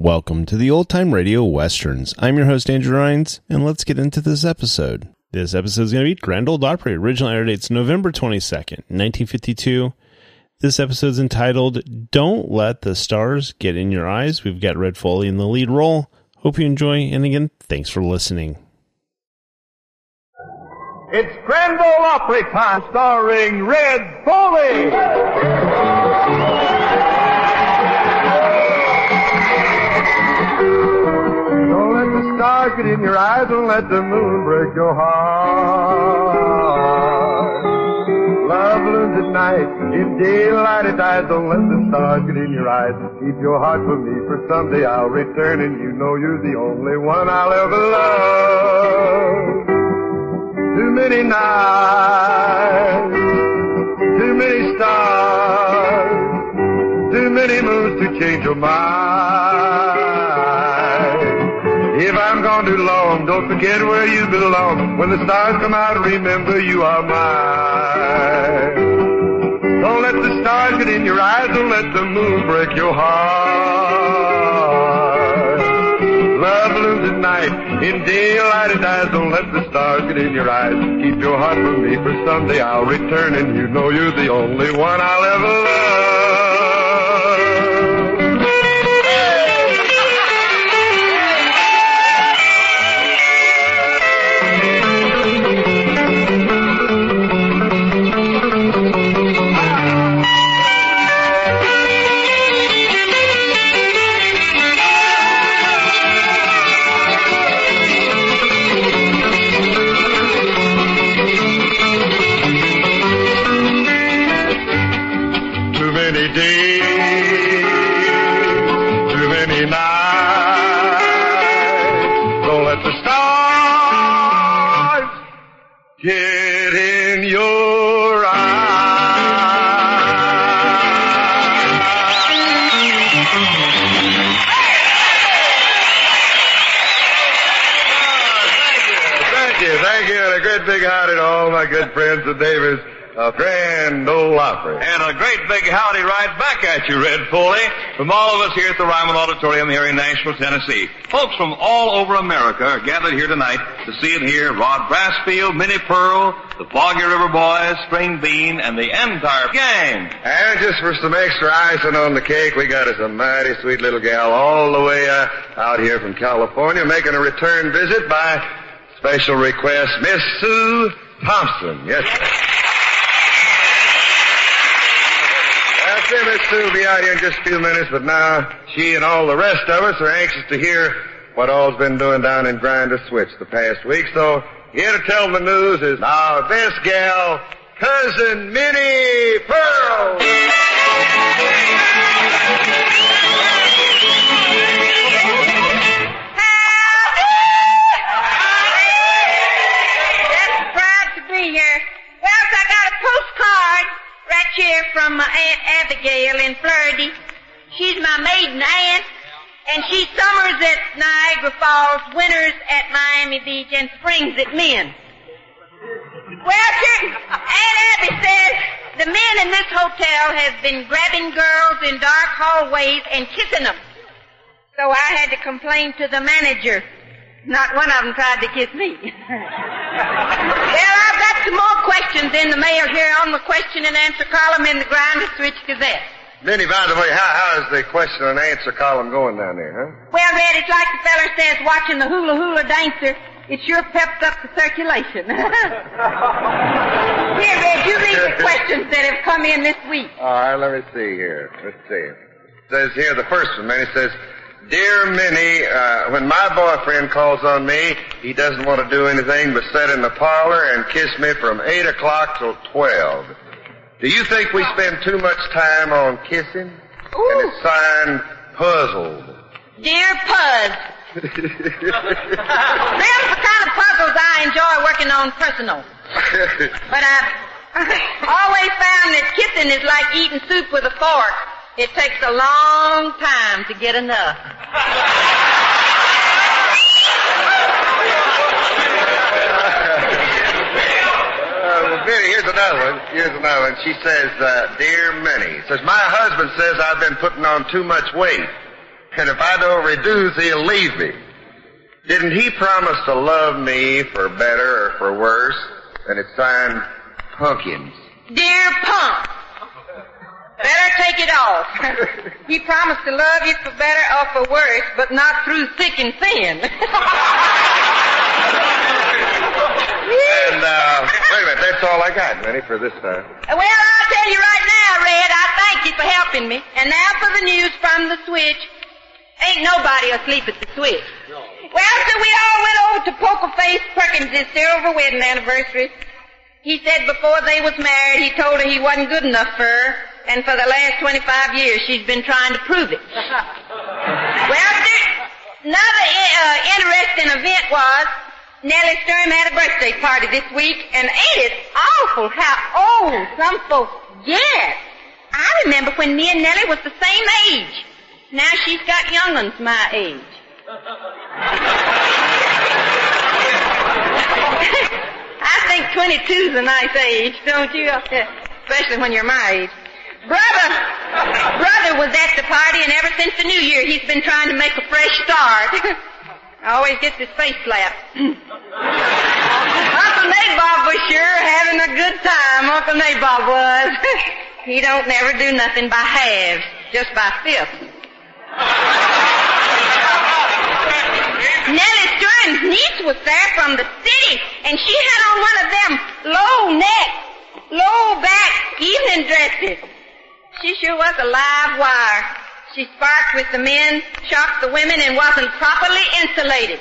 Welcome to the Old Time Radio Westerns. I'm your host, Andrew Rines, and let's get into this episode. This episode is going to be Grand Ole Opry. Original air date's November 22nd, 1952. This episode's entitled, Don't Let the Stars Get in Your Eyes. We've got Red Foley in the lead role. Hope you enjoy, and again, thanks for listening. It's Grand Ole Opry time, starring Red Foley. Don't let the stars get in your eyes, don't let the moon break your heart. Love balloons at night, in daylight it dies, don't let the stars get in your eyes. Keep your heart for me, for someday I'll return, and you know you're the only one I'll ever love. Too many nights, too many stars, too many moons to change your mind. If I'm gone too long, don't forget where you belong. When the stars come out, remember you are mine. Don't let the stars get in your eyes, don't let the moon break your heart. Love balloons at night, in daylight it dies, don't let the stars get in your eyes. Keep your heart for me, for someday I'll return, and you know you're the only one I'll ever love. Get in your eyes. Thank you. And a great big howdy to all my good friends at Davis of Grand Ole Opry. And a great big howdy right back at you, Red Foley, from all of us here at the Ryman Auditorium here in Nashville, Tennessee. Folks from all over America are gathered here tonight to see and hear Rod Brassfield, Minnie Pearl, the Foggy River Boys, Spring Bean, and the entire gang. And just for some extra icing on the cake, we got us a mighty sweet little gal all the way out here from California, making a return visit by special request, Miss Sue Thompson. Yes, sir. Miss Sue will be out here in just a few minutes, but now she and all the rest of us are anxious to hear what all's been doing down in Grinder Switch the past week. So here to tell them the news is now this gal, Cousin Minnie Pearl. Just proud to be here. Well, I got a postcard right here from my Aunt Abigail in Florida. She's my maiden aunt, and she summers at Niagara Falls, winters at Miami Beach, and springs at Min. Well, Aunt Abby says the men in this hotel have been grabbing girls in dark hallways and kissing them. So I had to complain to the manager. Not one of them tried to kiss me. Well, I've got some more questions in the mail here on the question and answer column in the Grinder Switch Gazette. Minnie, by the way, how is the question and answer column going down there, huh? Well, Red, it's like the feller says, watching the hula hula dancer. It sure peps up the circulation. Here, Red, you read the questions that have come in this week. All right, let me see here. Let's see. It says here, the first one, Minnie, says, Dear Minnie, when my boyfriend calls on me, he doesn't want to do anything but sit in the parlor and kiss me from 8 o'clock till 12. Do you think we spend too much time on kissing? Ooh. And it's signed, Puzzled. Dear Puzz. Them's the kind of puzzles I enjoy working on personal. But I've always found that kissing is like eating soup with a fork. It takes a long time to get enough. Minnie, here's another one. She says, Dear Minnie, says, my husband says I've been putting on too much weight. And if I don't reduce, he'll leave me. Didn't he promise to love me for better or for worse? And it's signed Pumpkins. Dear Pump, better take it off. He promised to love you for better or for worse, but not through thick and thin. And, wait a minute, that's all I got, Minnie, for this time. Well, I'll tell you right now, Red, I thank you for helping me. And now for the news from the switch. Ain't nobody asleep at the switch. No. Well, so we all went over to Poker Face Perkins' silver wedding anniversary. He said before they was married, he told her he wasn't good enough for her, and for the last 25 years she's been trying to prove it. Well, another interesting event was Nellie Sturm had a birthday party this week, and ain't it awful how old some folks get? I remember when me and Nellie was the same age. Now she's got young'uns my age. I think 22's a nice age, don't you? Especially when you're my age. Brother was at the party, and ever since the New Year, he's been trying to make a fresh start. Always gets his face slapped. Uncle Nabob was sure having a good time, Uncle Nabob was. He don't never do nothing by halves, just by fifths. Nellie Stern's niece was there from the city, and she had on one of them low-neck, low-back evening dresses. She sure was a live wire. She sparked with the men, shocked the women, and wasn't properly insulated.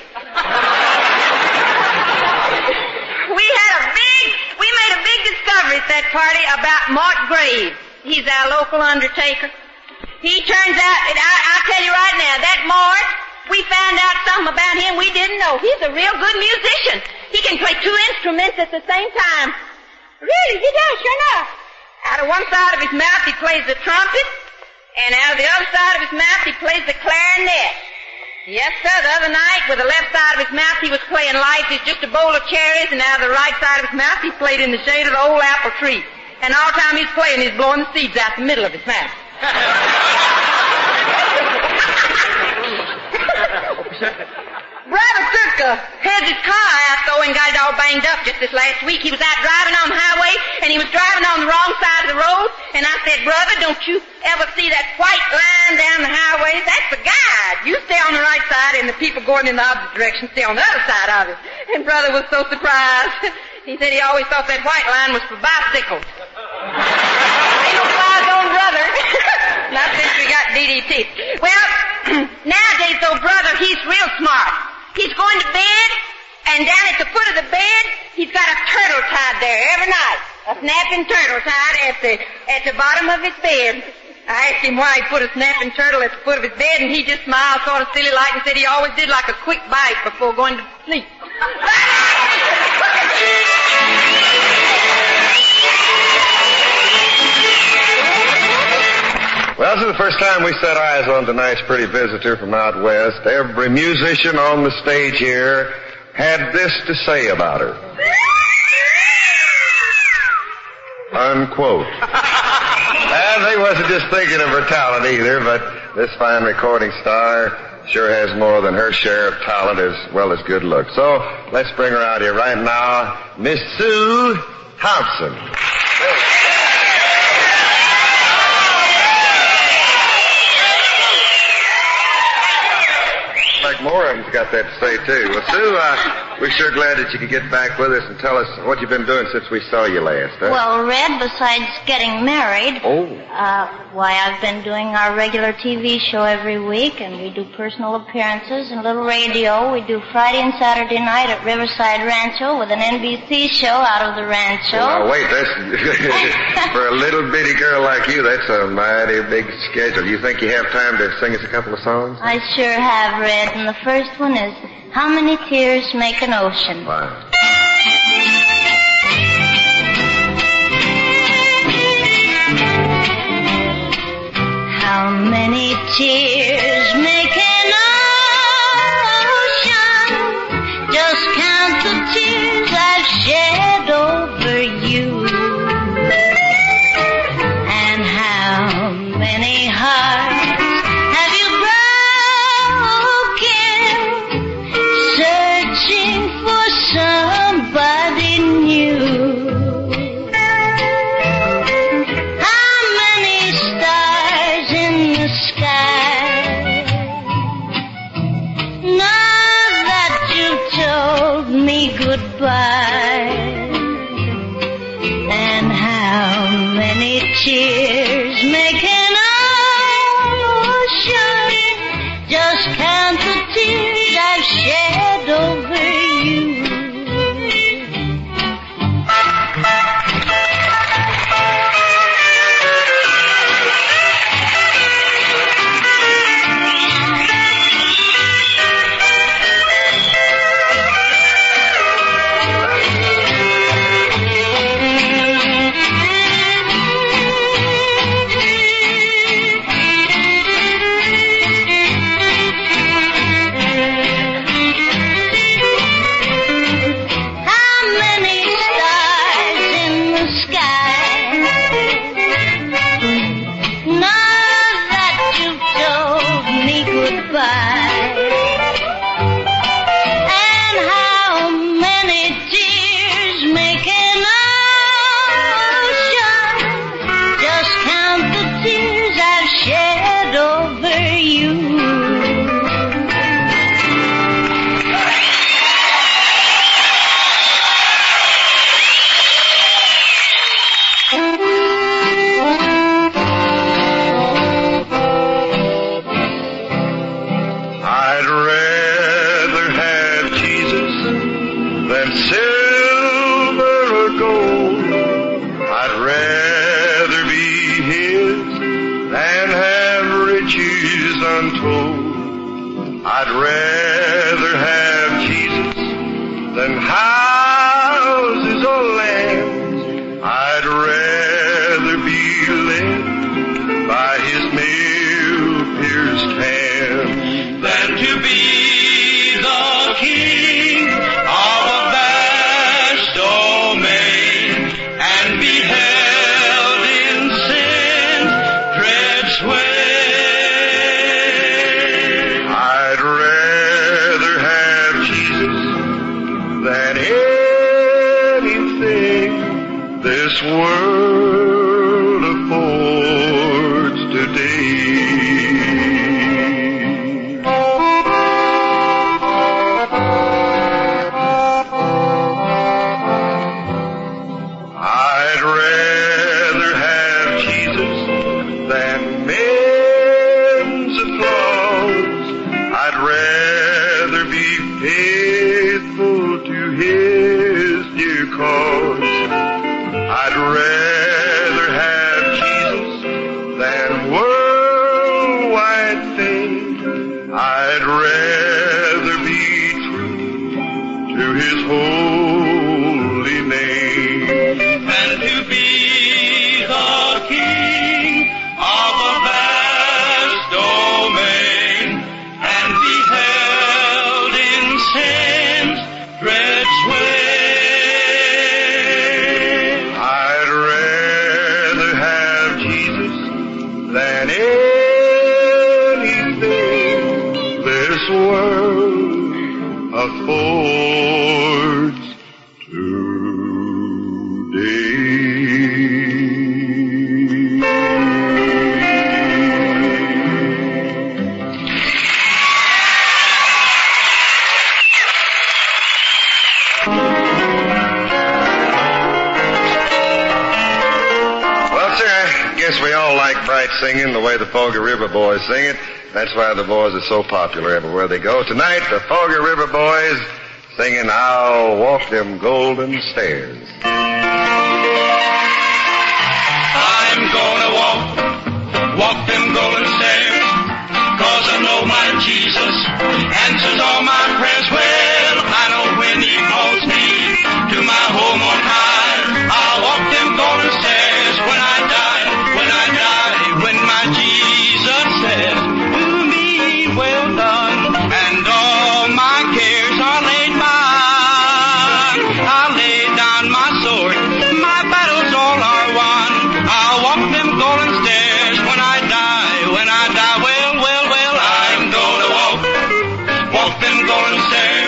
We made a big discovery at that party about Mort Graves. He's our local undertaker. He turns out, I'll tell you right now, that Mort, we found out something about him we didn't know. He's a real good musician. He can play two instruments at the same time. Really, he does, sure enough. Out of one side of his mouth, he plays the trumpet, and out of the other side of his mouth, he plays the clarinet. Yes, sir, the other night, with the left side of his mouth, he was playing Life is Just a Bowl of Cherries, and out of the right side of his mouth, he played In the Shade of the Old Apple Tree. And all the time he's playing, he's blowing the seeds out the middle of his mouth. Brother took had his car out, though, and got it all banged up just this last week. He was out driving on the highway, and he was driving on the wrong side of the road. And I said, brother, don't you ever see that white line down the highway? That's the guide. You stay on the right side, and the people going in the opposite direction stay on the other side of it. And brother was so surprised. He said he always thought that white line was for bicycles. Ain't no flies on brother. Not since we got DDT. Well, nowadays, though, brother, he's real smart. He's going to bed, and down at the foot of the bed, he's got a turtle tied there every night. A snapping turtle tied at the bottom of his bed. I asked him why he put a snapping turtle at the foot of his bed, and he just smiled sort of silly-like and said he always did like a quick bite before going to sleep. Well, this is the first time we set eyes on tonight's pretty visitor from out west. Every musician on the stage here had this to say about her. Unquote. And he wasn't just thinking of her talent either, but this fine recording star sure has more than her share of talent as well as good looks. So let's bring her out here right now, Miss Sue Thompson. Like more of them's got that to say, too. Well, Sue, we're sure glad that you could get back with us and tell us what you've been doing since we saw you last. Huh? Well, Red, besides getting married, why, I've been doing our regular TV show every week, and we do personal appearances and little radio. We do Friday and Saturday night at Riverside Rancho with an NBC show out of the rancho. Well, now, wait, that's for a little bitty girl like you, that's a mighty big schedule. You think you have time to sing us a couple of songs? I sure have, Red. And the first one is, How Many Tears Make an Ocean? Wow. How many tears make an ocean? Just count the tears I've shed over you. And how many hearts have you broken? goodbye. And how many tears make an ocean? Just count the tears I've shed over you. I'd rather have Jesus than houses or lands. I'd rather be led by his nail-pierced hand than to be the king of a vast domain and be held in sin's dread sway. I'd rather have Jesus than anything this world affords today. I'd rather have Jesus than men's applause. I'd rather be faithful to his dear cause. I'd rather have Jesus than worldwide fame. I'd rather be true to his holy name. And to be the king of a vast domain and be held in sin's dread sway. I'd rather have Jesus than anything this world affords Well, sir, I guess we all like bright singing the way the Foggy River Boys sing it. That's why the boys are so popular everywhere they go. Tonight, the Foggy River Boys singing I'll Walk Them Golden Stairs. I'm gonna walk them golden stairs, 'cause I know my Jesus answers all my prayers. Well, I know when he calls me to my home on high, I'll walk them golden stairs when I die, when my Jesus says to me, well done, and all my cares are laid by. I'll lay down my sword, my battles all are won. I'll walk them golden stairs when I die, well, I'm gonna walk them golden stairs.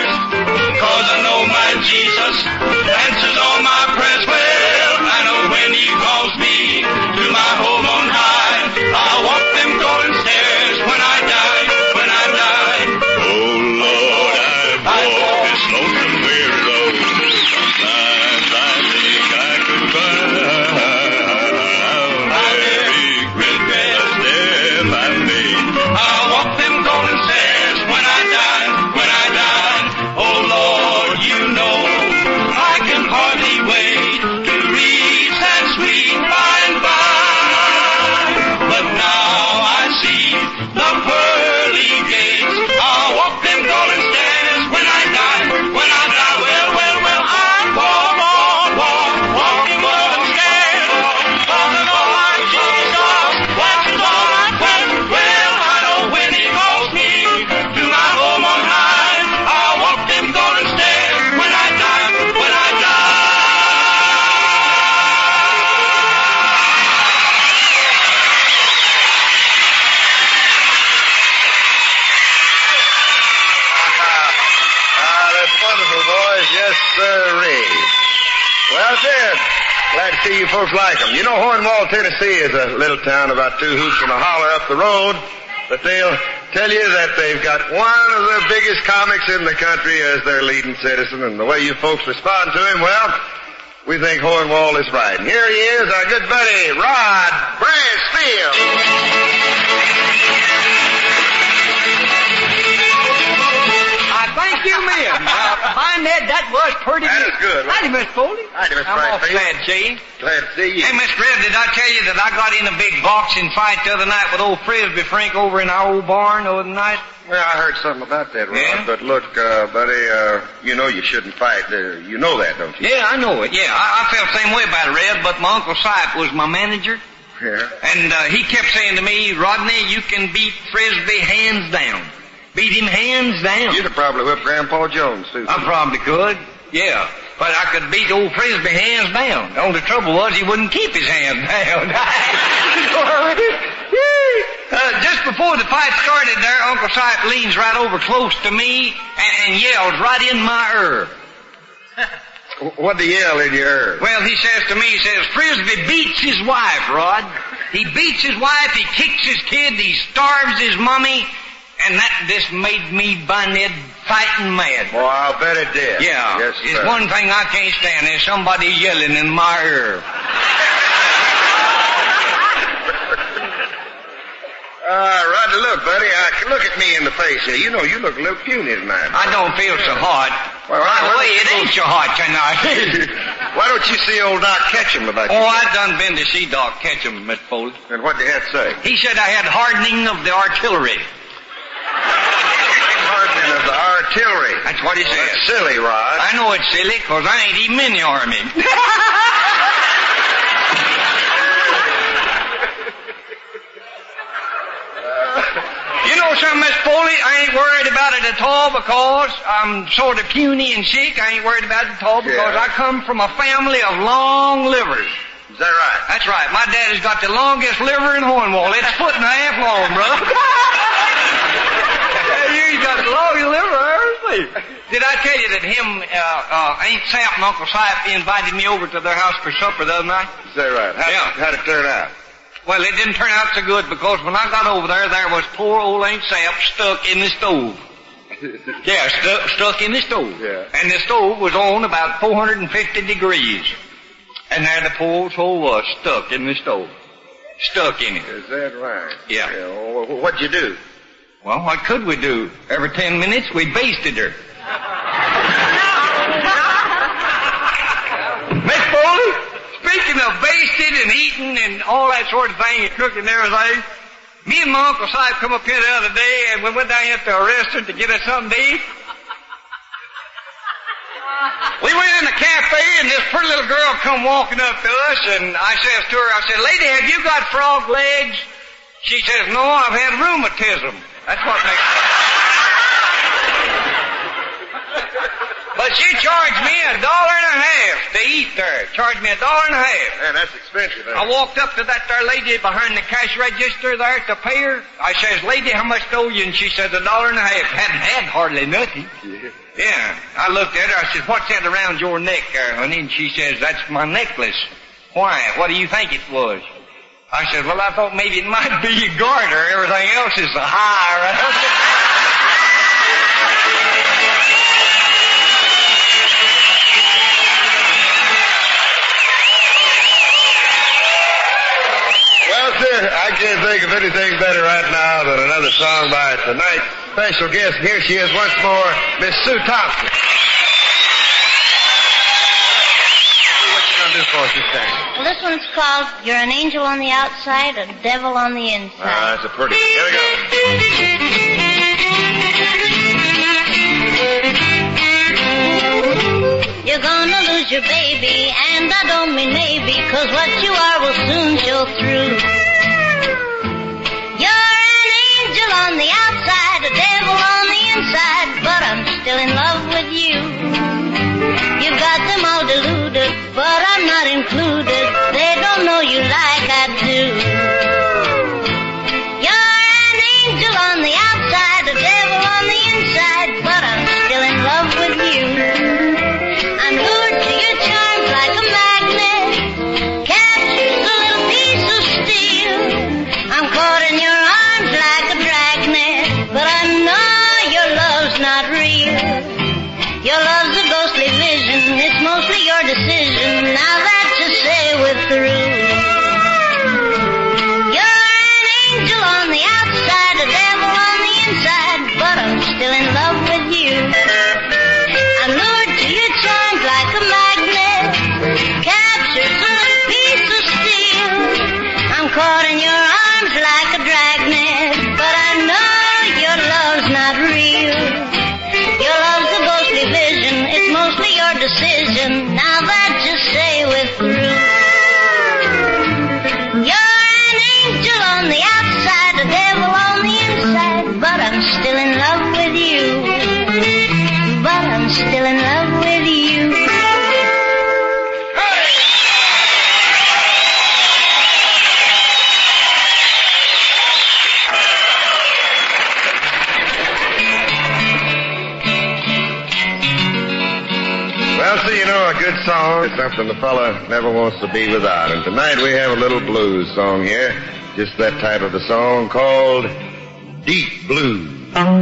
That's wonderful, boys. Yes, sirree. Well, Ted, glad to see you folks like them. You know, Hornwall, Tennessee is a little town about 2 hoots and a holler up the road, but they'll tell you that they've got one of the biggest comics in the country as their leading citizen, and the way you folks respond to him, well, we think Hornwall is right. And here he is, our good buddy, Rod Bransfield. Thank you, ma'am. Fine, that was pretty good. That is good. Howdy, Miss Foley. Howdy, Mr. I'm awful Bransfield. glad to see you. Glad to see you. Hey, Miss Red, did I tell you that I got in a big boxing fight the other night with old Frisbee Frank over in our old barn over the night? Well, I heard something about that, Rod. Yeah? But look, buddy, you know you shouldn't fight. You know that, don't you? Yeah, I know it. Yeah, I felt the same way about it, Red, but my Uncle Sipe was my manager. Yeah. And he kept saying to me, Rodney, you can beat Frisbee hands down. Beat him hands down. You'd have probably whipped Grandpa Jones, too. I probably could, yeah. But I could beat old Frisbee hands down. The only trouble was he wouldn't keep his hands down. Just before the fight started there, Uncle Sipe leans right over close to me and yells right in my ear. What'd he yell in your ear? Well, he says to me, he says, Frisbee beats his wife, Rod. He beats his wife, he kicks his kid, he starves his mommy, and that just made me, by Ned, fighting mad. Well, I'll bet it did. Yeah. Yes, It's sir. one thing I can't stand is somebody yelling in my ear. Rodney, look, buddy, look at me in the face here. You know, you look a little puny tonight. I don't feel so hot. Well, By the way, it ain't so hot tonight. Why don't you see old Doc Ketchum about Oh, you? I done been to see Doc Ketchum, Miss Foley. And what did he have to say? He said I had hardening of the artillery. Hardening of the artillery. That's what he said. That's silly, Rod. I know it's silly, 'cause I ain't even in the army. You know something, Miss Foley? I ain't worried about it at all because I'm sort of puny and sick. I ain't worried about it at all because Yeah. I come from a family of long livers. Is that right? That's right. My daddy's got the longest liver in Hornwall. It's 1.5 feet long, brother. You got the longest liver I ever seen. Did I tell you that Aunt Sap and Uncle Sipe invited me over to their house for supper the other night? Is that right? How'd it turn out? Well, it didn't turn out so good because when I got over there was poor old Aunt Sap stuck in the stove. Yeah, stuck in the stove. Yeah. And the stove was on about 450 degrees. And there the poor old soul was stuck in the stove. Stuck in it. Is that right? Yeah. Well, what'd you do? Well, what could we do? Every 10 minutes we basted her. Miss Foley, speaking of basted and eating and all that sort of thing and cooking and everything, me and my Uncle Sipe come up here the other day and we went down here to a restaurant to get us something to eat. We went in a cafe and this pretty little girl come walking up to us and I says to her, I said, lady, have you got frog legs? She says, no, I've had rheumatism. That's what makes But she charged me $1.50 to eat there. Charged me $1.50. Man, that's expensive. I walked up to that there lady behind the cash register there to pay her. I says, lady, how much owe you? And she says, $1.50. Hadn't had hardly nothing. Yeah. I looked at her. I said, what's that around your neck there, honey? And she says, that's my necklace. Why? What do you think it was? I said, well, I thought maybe it might be your garter. Everything else is a high, right? Well, sir, I can't think of anything better right now than another song by tonight's special guest. Here she is once more, Miss Sue Thompson. What you gonna do for us this time? Well, this one's called You're an Angel on the Outside, a Devil on the Inside. That's a pretty. Here we go. You're gonna lose your baby, and I don't mean maybe, 'cause what you are will soon show through. You're an angel on the outside, a devil on the inside, but I'm still in love with you. You've got them all deluded, but I'm not included. They don't know you like I do. You're an angel on the outside, a devil on the inside, but I'm still in love with you. decision. Now that you say we're through. You're an angel on the outside, a devil on the inside, but I'm still in love with you. But I'm still in love with you. Well, see, you know, a good song is something the fella never wants to be without. And tonight we have a little blues song here. Just that type of a song called Deep Blues.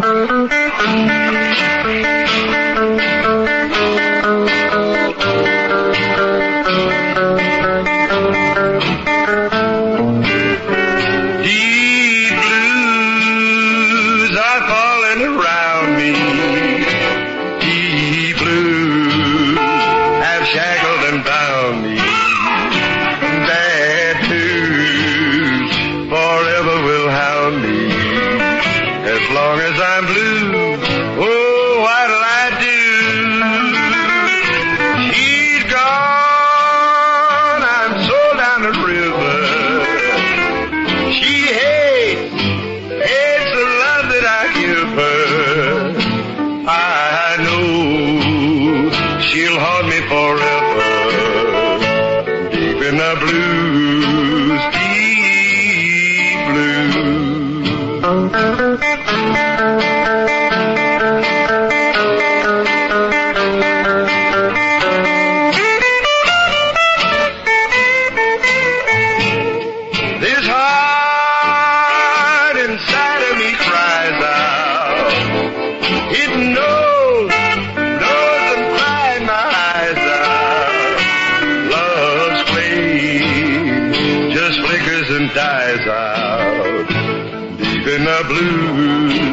Deep blues are falling around me. Deep blues have shackled and bound me. Bad news forever will hound me. As long as I'm blue, oh, what'll I do? She's gone, I'm sold down the river. She hates the love that I give her. I know she'll haunt me forever. Deep in the blues, deep blues. This heart inside of me cries out. It knows I'm crying my eyes out. Love's flame just flickers and dies out. Deep in the blues,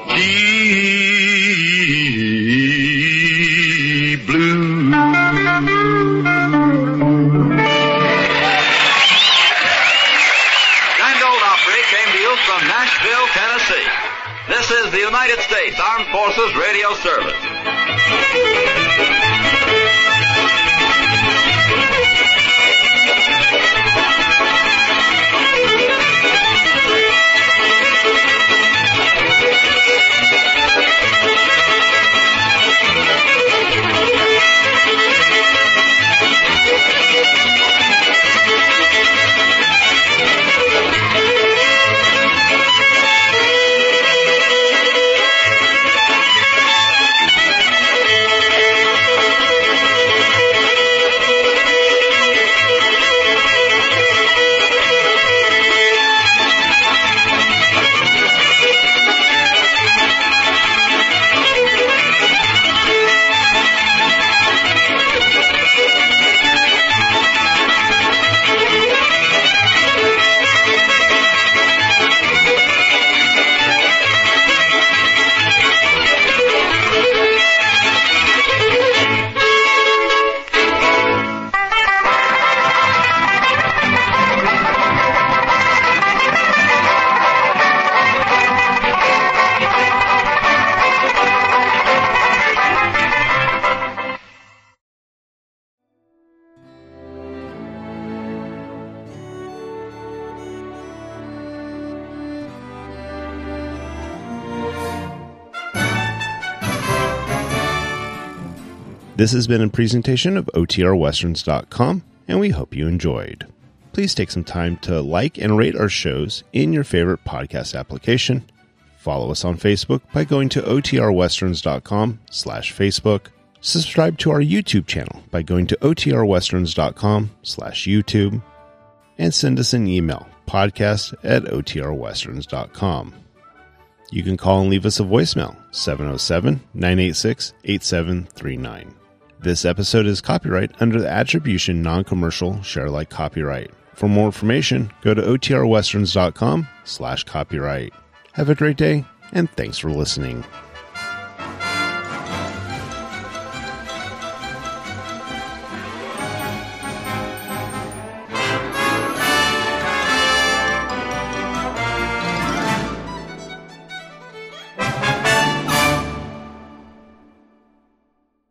deep blues. Grand Ole Opry came to you from Nashville, Tennessee. This is the United States Armed Forces Radio Service. This has been a presentation of OTRWesterns.com, and we hope you enjoyed. Please take some time to like and rate our shows in your favorite podcast application. Follow us on Facebook by going to OTRWesterns.com/Facebook. Subscribe to our YouTube channel by going to OTRWesterns.com/YouTube. And send us an email, podcast@OTRWesterns.com. You can call and leave us a voicemail, 707-986-8739. This episode is copyright under the Attribution Non-Commercial Share-alike copyright. For more information, go to OTRWesterns.com/copyright. Have a great day, and thanks for listening.